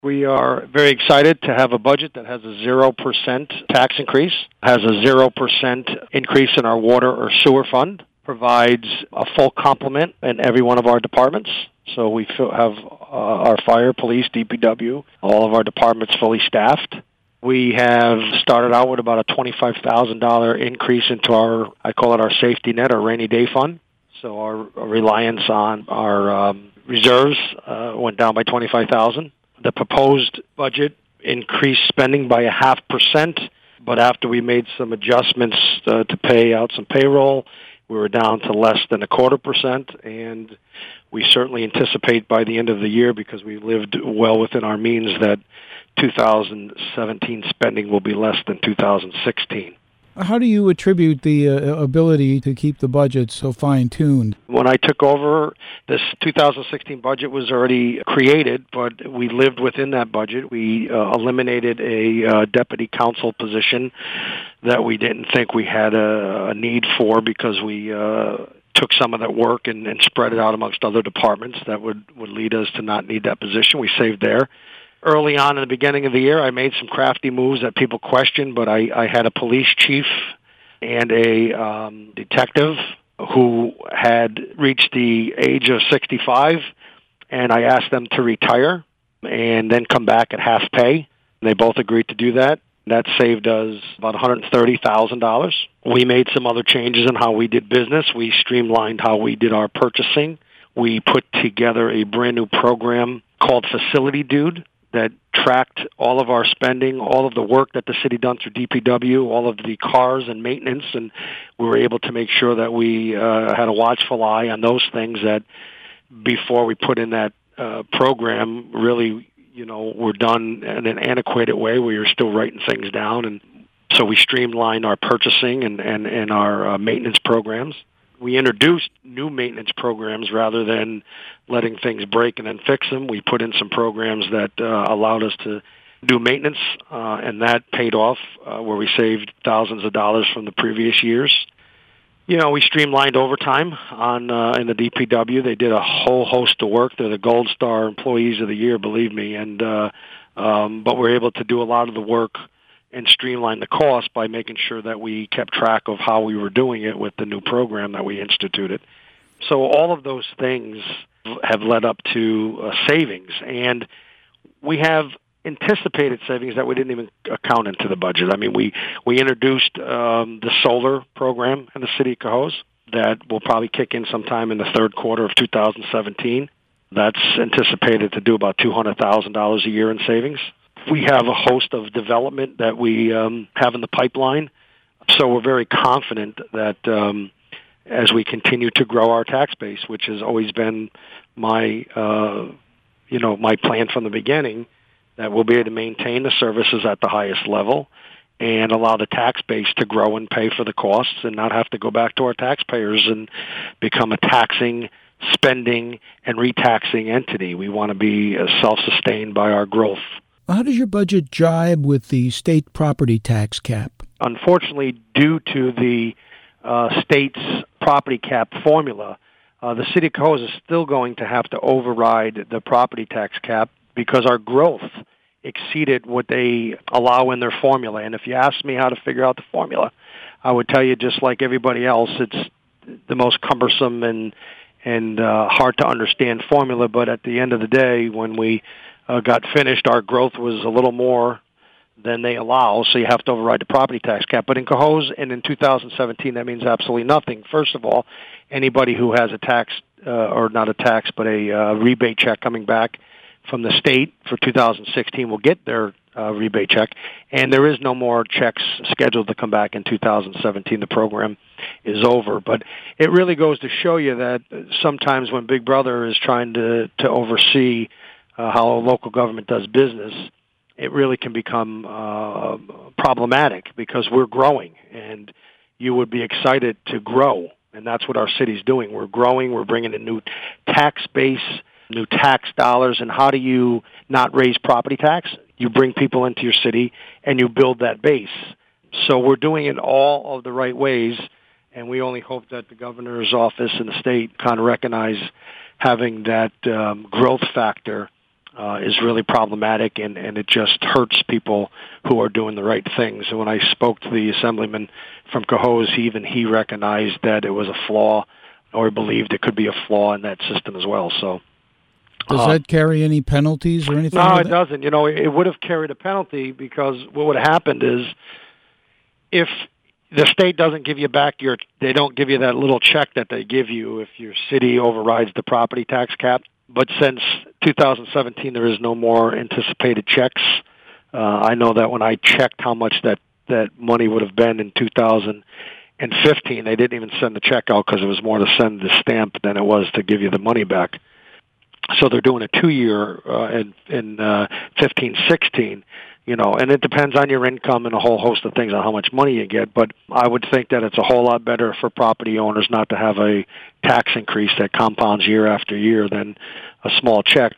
We are very excited to have a budget that has a 0% tax increase, has a 0% increase in our water or sewer fund, provides a full complement in every one of our departments. So we have our fire, police, DPW, all of our departments fully staffed. We have started out with about a $25,000 increase into I call it our safety net, our rainy day fund. So our reliance on our reserves went down by $25,000. The proposed budget increased spending by 0.5%, but after we made some adjustments to pay out some payroll, we were down to less than 0.25%, and we certainly anticipate by the end of the year, because we lived well within our means, that 2017 spending will be less than 2016. How do you attribute the ability to keep the budget so fine-tuned? When I took over, this 2016 budget was already created, but we lived within that budget. We eliminated a deputy counsel position that we didn't think we had a need for, because we took some of that work and spread it out amongst other departments that would lead us to not need that position. We saved there. Early on in the beginning of the year, I made some crafty moves that people questioned, but I had a police chief and a detective who had reached the age of 65, and I asked them to retire and then come back at half pay. They both agreed to do that. That saved us about $130,000. We made some other changes in how we did business. We streamlined how we did our purchasing. We put together a brand new program called Facility Dude that tracked all of our spending, all of the work that the city done through DPW, all of the cars and maintenance, and we were able to make sure that we had a watchful eye on those things that before we put in that program really, were done in an antiquated way. We were still writing things down, and so we streamlined our purchasing and our maintenance programs. We introduced new maintenance programs rather than letting things break and then fix them. We put in some programs that allowed us to do maintenance, and that paid off, where we saved thousands of dollars from the previous years. We streamlined overtime in the DPW. They did a whole host of work. They're the Gold Star Employees of the Year, believe me. But we're able to do a lot of the work and streamline the cost by making sure that we kept track of how we were doing it with the new program that we instituted. So all of those things have led up to savings, and we have anticipated savings that we didn't even account into the budget. I mean, we introduced the solar program in the city of Cohoes that will probably kick in sometime in the third quarter of 2017. That's anticipated to do about $200,000 a year in savings. We have a host of development that we have in the pipeline, so we're very confident that as we continue to grow our tax base, which has always been my plan from the beginning, that we'll be able to maintain the services at the highest level and allow the tax base to grow and pay for the costs and not have to go back to our taxpayers and become a taxing, spending, and retaxing entity. We want to be self-sustained by our growth. How does your budget jibe with the state property tax cap? Unfortunately, due to the state's property cap formula, the city of Cohoes is still going to have to override the property tax cap because our growth exceeded what they allow in their formula. And if you ask me how to figure out the formula, I would tell you, just like everybody else, it's the most cumbersome and hard to understand formula. But at the end of the day, when we got finished, our growth was a little more than they allow, so you have to override the property tax cap. But in Cohoes and in 2017, that means absolutely nothing. First of all, anybody who has a tax, or not a tax, but a rebate check coming back from the state for 2016 will get their rebate check, and there is no more checks scheduled to come back in 2017. The program is over. But it really goes to show you that sometimes when Big Brother is trying to oversee how a local government does business, it really can become problematic because we're growing, and you would be excited to grow, and that's what our city's doing. We're growing. We're bringing in new tax base, new tax dollars, and how do you not raise property tax? You bring people into your city, and you build that base. So we're doing it all of the right ways, and we only hope that the governor's office and the state kind of recognize having that growth factor is really problematic, and it just hurts people who are doing the right things. And when I spoke to the assemblyman from Cohoes, he recognized that it was a flaw, or believed it could be a flaw in that system as well. So, does that carry any penalties or anything? No, like it doesn't. It would have carried a penalty, because what would have happened is, if the state doesn't give you back they don't give you that little check that they give you if your city overrides the property tax cap. But since 2017, there is no more anticipated checks. I know that when I checked how much that money would have been in 2015, they didn't even send the check out, because it was more to send the stamp than it was to give you the money back. So they're doing a 2-year in 15-16, and it depends on your income and a whole host of things on how much money you get. But I would think that it's a whole lot better for property owners not to have a tax increase that compounds year after year than a small check.